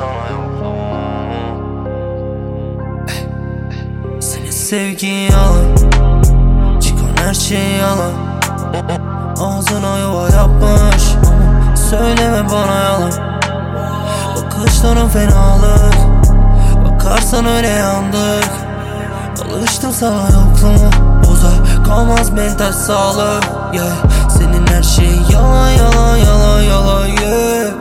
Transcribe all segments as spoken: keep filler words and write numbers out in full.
sana yokluğum. Senin sevgin yalan, çıkan her şey yalan. Ağzına yuva yapmış ama söyleme bana yalan. Bakışların fenalık, bakarsan öyle yandık. Alıştım sana yokluğum, bozar kalmaz mental sağlık, yeah. Senin her şeyin yalan yalan yalan yalan, yeah.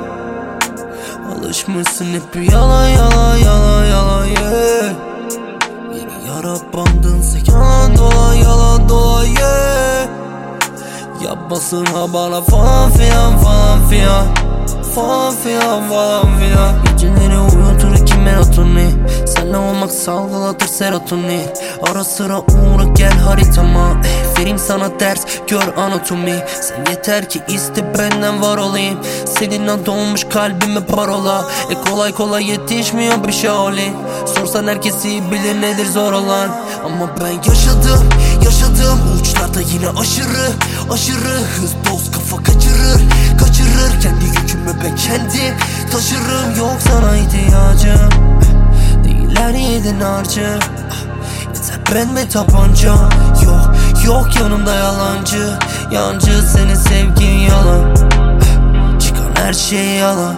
Alışmışsın hep yalan yalan yalan yalan, yeah. Yeni yara bandınsa yalan dolan yalan dolan, yeah. Yapmasın ha bana falan filan falan filan, falan filan falan filan. Geceleri uyutur ki melatonin, senle olmak salgılatır serotonin. Ara sıra uğra gel haritama, eh, vereyim sana ders gör anatomi. Sen yeter ki iste benden var olayım. Seninle dolmuş kalbime parola, e kolay kolay yetişmiyor bir şey olay. Sorsan herkesi bilir nedir zor olan. Ama ben yaşadım yaşadım uçlarda yine aşırı aşırı hız doz kafa kaçırır kaçırır. Kendi yükümü ben kendim taşırım, yok sana ihtiyacım değil her yedin harcı. Yeter ben ve tabanca, yok yok yanımda yalancı. Yancı senin sevgin yalan, çıkan her şey yalan.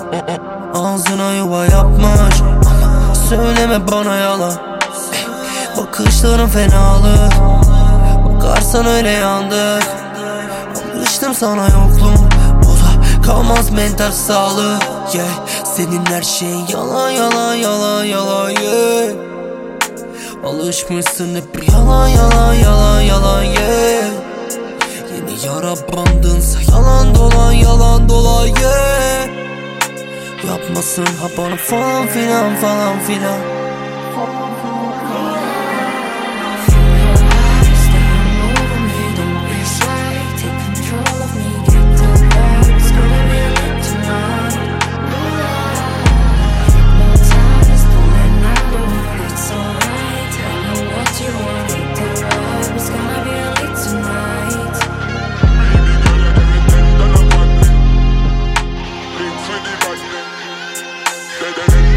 Ağzına yuva yapmış ama söyleme bana yalan. Bakışların fenalık, bakarsan öyle yandık. Alıştım sana yokluğum, bozar kalmaz mental sağlık, yeah. Senin her şeyin yalan yalan yalan yalan, yeah. Alışmışsın hep yalan yalan yalan yalan, yeah. Yeni yara bandınsa yalan dolan yalan dolan, yeah. Yapmasın ha bana falan filan falan filan. Da da da